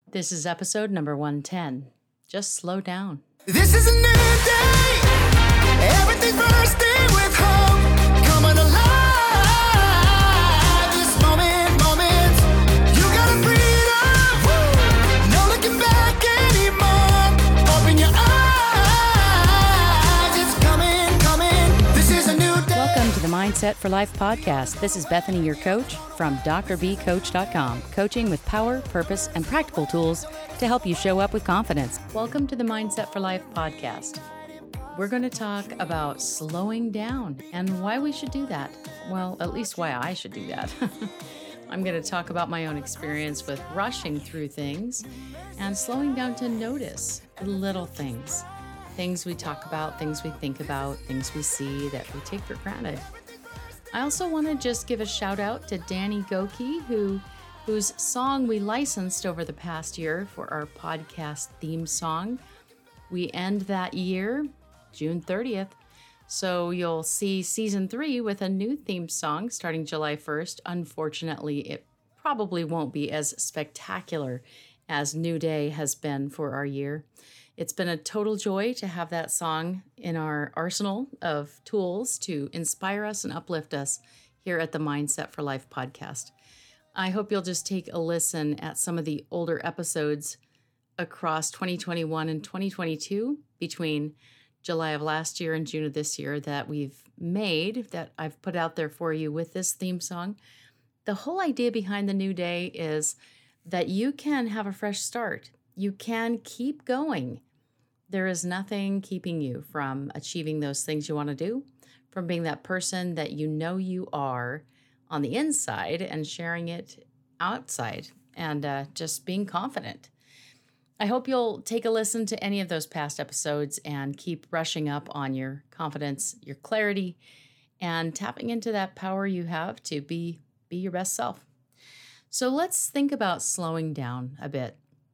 This is episode number 110. Just slow down. This is a new day. Everything bursting with hope. Coming alive. This moment. You got a freedom. No looking back anymore. Open your eyes. It's coming. This is a new day. Welcome to the Mindset for Life podcast. This is Bethany, your coach from drbcoach.com. Coaching with power, purpose, and practical tools to help you show up with confidence. Welcome to the Mindset for Life podcast. We're going to talk about slowing down and why we should do that. Well, at least why I should do that. I'm going to talk about my own experience with rushing through things and slowing down to notice the little things. Things we talk about, things we think about, things we see that we take for granted. I also want to just give a shout out to Danny Goki, whose song we licensed over the past year for our podcast theme song. We end that year, June 30th. So you'll see season 3 with a new theme song starting July 1st. Unfortunately, it probably won't be as spectacular as New Day has been for our year. It's been a total joy to have that song in our arsenal of tools to inspire us and uplift us here at the Mindset for Life podcast. I hope you'll just take a listen at some of the older episodes across 2021 and 2022 between July of last year and June of this year that we've made, that I've put out there for you with this theme song. The whole idea behind the New Day is that you can have a fresh start. You can keep going. There is nothing keeping you from achieving those things you want to do, from being that person that you know you are on the inside and sharing it outside and just being confident. I hope you'll take a listen to any of those past episodes and keep brushing up on your confidence, your clarity, and tapping into that power you have to be your best self. So let's think about slowing down a bit.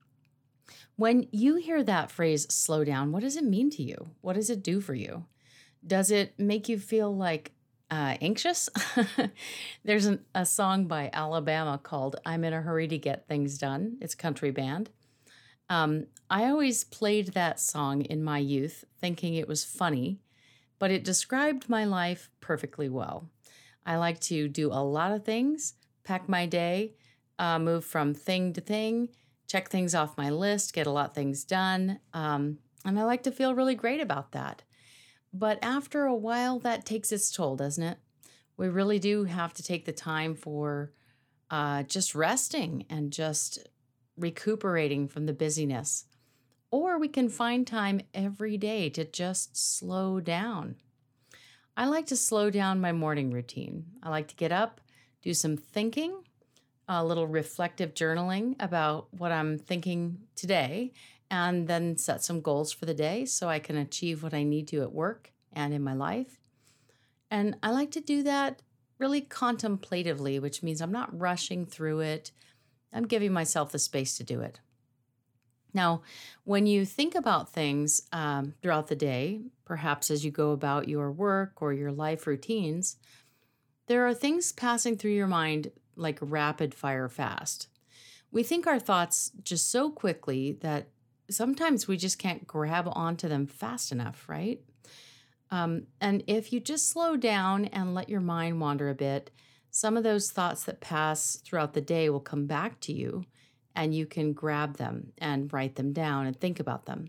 When you hear that phrase, slow down, what does it mean to you? What does it do for you? Does it make you feel like anxious? There's a song by Alabama called I'm in a Hurry to Get Things Done. It's a country band. I always played that song in my youth thinking it was funny, but it described my life perfectly well. I like to do a lot of things, pack my day, move from thing to thing, check things off my list, get a lot of things done, and I like to feel really great about that. But after a while, that takes its toll, doesn't it? We really do have to take the time for just resting and just recuperating from the busyness. Or we can find time every day to just slow down. I like to slow down my morning routine. I like to get up, do some thinking, a little reflective journaling about what I'm thinking today, and then set some goals for the day so I can achieve what I need to at work and in my life. And I like to do that really contemplatively, which means I'm not rushing through it. I'm giving myself the space to do it. Now, when you think about things throughout the day, perhaps as you go about your work or your life routines, there are things passing through your mind like rapid fire fast. We think our thoughts just so quickly that sometimes we just can't grab onto them fast enough, right? And if you just slow down and let your mind wander a bit, some of those thoughts that pass throughout the day will come back to you and you can grab them and write them down and think about them.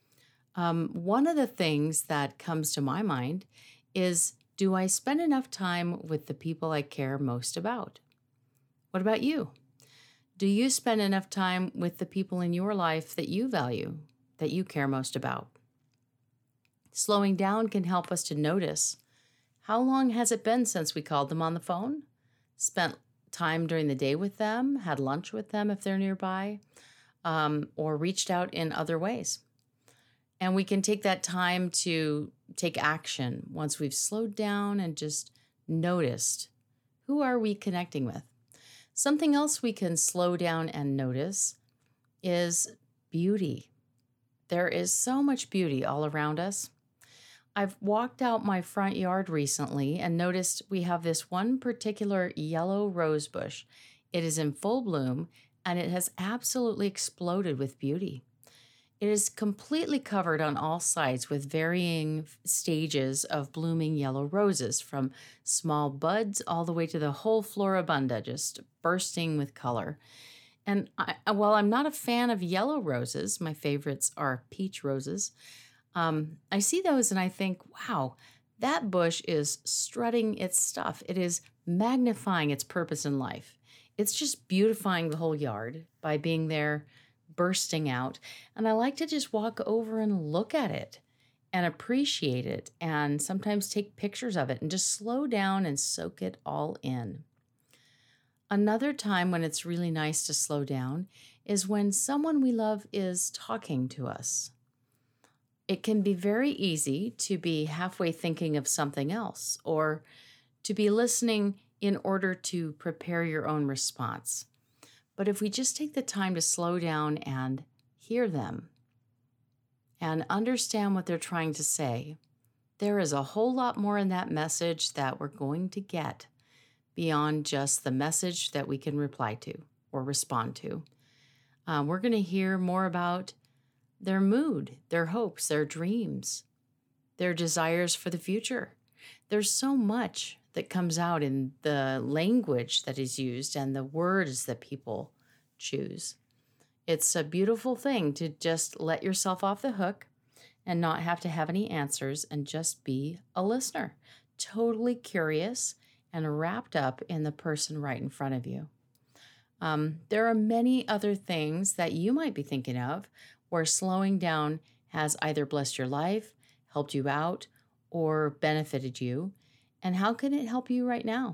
One of the things that comes to my mind is, do I spend enough time with the people I care most about? What about you? Do you spend enough time with the people in your life that you value, that you care most about? Slowing down can help us to notice, how long has it been since we called them on the phone, spent time during the day with them, had lunch with them if they're nearby, or reached out in other ways. And we can take that time to take action once we've slowed down and just noticed, who are we connecting with? Something else we can slow down and notice is beauty. There is so much beauty all around us. I've walked out my front yard recently and noticed we have this one particular yellow rose bush. It is in full bloom and it has absolutely exploded with beauty. It is completely covered on all sides with varying stages of blooming yellow roses, from small buds all the way to the whole floribunda, just bursting with color. And while I'm not a fan of yellow roses, my favorites are peach roses, I see those and I think, wow, that bush is strutting its stuff. It is magnifying its purpose in life. It's just beautifying the whole yard by being there, bursting out. And I like to just walk over and look at it and appreciate it, and sometimes take pictures of it and just slow down and soak it all in. Another time when it's really nice to slow down is when someone we love is talking to us. It can be very easy to be halfway thinking of something else, or to be listening in order to prepare your own response. But if we just take the time to slow down and hear them and understand what they're trying to say, there is a whole lot more in that message that we're going to get beyond just the message that we can reply to or respond to. We're going to hear more about their mood, their hopes, their dreams, their desires for the future. There's so much that comes out in the language that is used and the words that people choose. It's a beautiful thing to just let yourself off the hook and not have to have any answers and just be a listener, totally curious and wrapped up in the person right in front of you. There are many other things that you might be thinking of where slowing down has either blessed your life, helped you out, or benefited you. And how can it help you right now?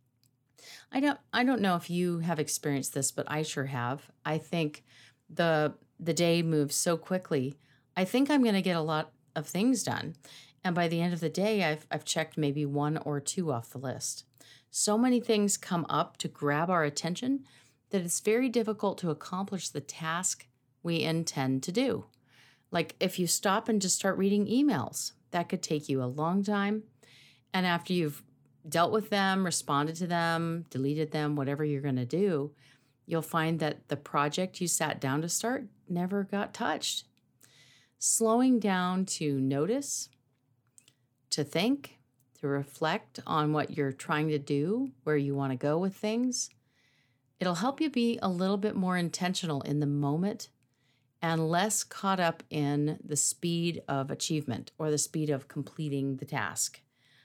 I don't know if you have experienced this, but I sure have. I think the day moves so quickly. I think I'm going to get a lot of things done. And by the end of the day, I've checked maybe one or two off the list. So many things come up to grab our attention that it's very difficult to accomplish the task we intend to do. Like if you stop and just start reading emails, that could take you a long time. And after you've dealt with them, responded to them, deleted them, whatever you're going to do, you'll find that the project you sat down to start never got touched. Slowing down to notice, to think, to reflect on what you're trying to do, where you want to go with things, it'll help you be a little bit more intentional in the moment and less caught up in the speed of achievement or the speed of completing the task.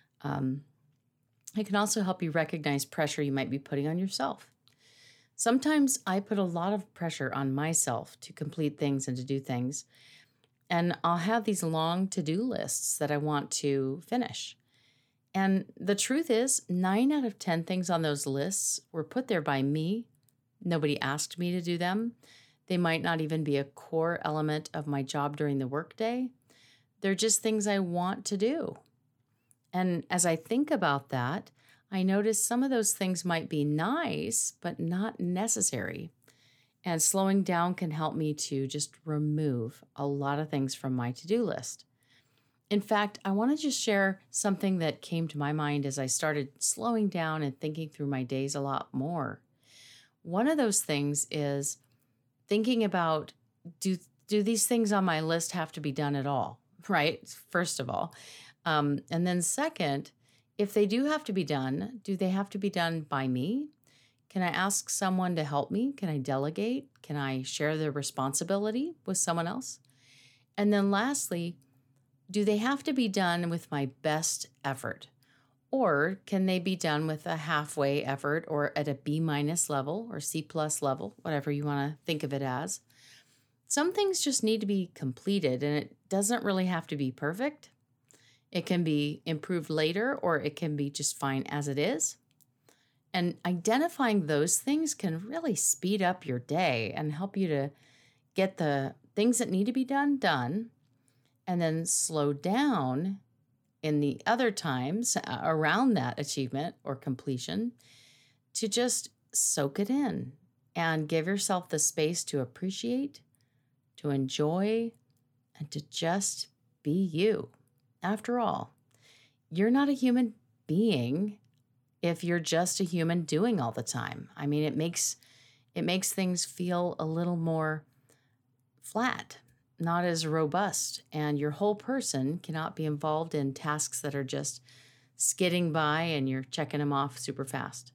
It can also help you recognize pressure you might be putting on yourself. Sometimes I put a lot of pressure on myself to complete things and to do things, and I'll have these long to-do lists that I want to finish. And the truth is, 9 out of 10 things on those lists were put there by me. Nobody asked me to do them. They might not even be a core element of my job during the workday. They're just things I want to do. And as I think about that, I notice some of those things might be nice, but not necessary. And slowing down can help me to just remove a lot of things from my to-do list. In fact, I want to just share something that came to my mind as I started slowing down and thinking through my days a lot more. One of those things is thinking about, do these things on my list have to be done at all, right? First of all. And then second, if they do have to be done, do they have to be done by me? Can I ask someone to help me? Can I delegate? Can I share the responsibility with someone else? And then lastly, do they have to be done with my best effort? Or can they be done with a halfway effort or at a B- level or C+ level, whatever you want to think of it as? Some things just need to be completed, and it doesn't really have to be perfect. It can be improved later, or it can be just fine as it is. And identifying those things can really speed up your day and help you to get the things that need to be done, and then slow down in the other times around that achievement or completion to just soak it in and give yourself the space to appreciate, to enjoy, and to just be you. After all, you're not a human being if you're just a human doing all the time. I mean, it makes It makes things feel a little more flat, not as robust, and your whole person cannot be involved in tasks that are just skidding by and you're checking them off super fast.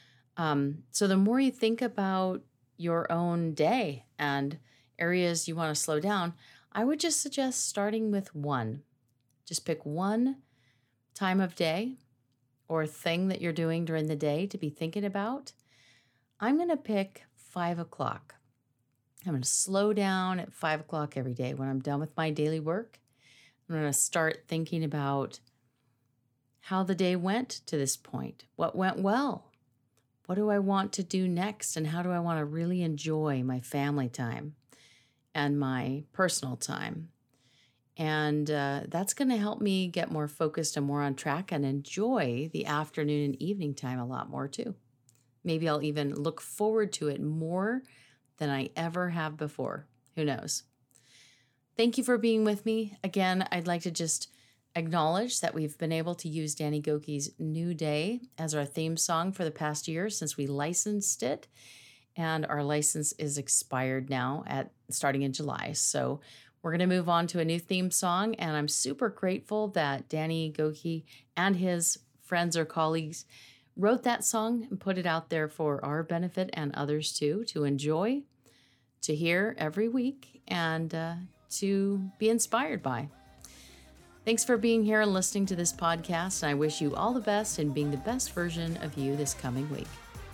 So the more you think about your own day and areas you want to slow down, I would just suggest starting with one. Just pick one time of day or thing that you're doing during the day to be thinking about. I'm going to pick 5 o'clock. I'm going to slow down at 5 o'clock every day. When I'm done with my daily work, I'm going to start thinking about how the day went to this point. What went well? What do I want to do next? And how do I want to really enjoy my family time and my personal time? And that's going to help me get more focused and more on track and enjoy the afternoon and evening time a lot more too. Maybe I'll even look forward to it more than I ever have before. Who knows? Thank you for being with me. Again, I'd like to just acknowledge that we've been able to use Danny Gokey's New Day as our theme song for the past year since we licensed it. And our license is expired now starting in July. So we're going to move on to a new theme song. And I'm super grateful that Danny Gokey and his friends or colleagues wrote that song and put it out there for our benefit and others too, to enjoy, to hear every week, and to be inspired by. Thanks for being here and listening to this podcast, and I wish you all the best in being the best version of you this coming week.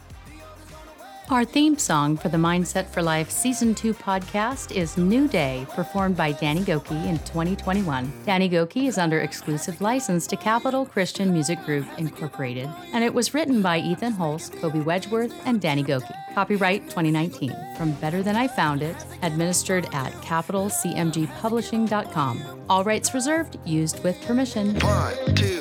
Our theme song for the Mindset for Life Season 2 podcast is New Day, performed by Danny Gokey in 2021. Danny Gokey is under exclusive license to Capital Christian Music Group, Incorporated, and it was written by Ethan Hulse, Kobe Wedgeworth, and Danny Gokey. Copyright 2019. From Better Than I Found It, administered at capitalcmgpublishing.com. All rights reserved, used with permission. 1, 2.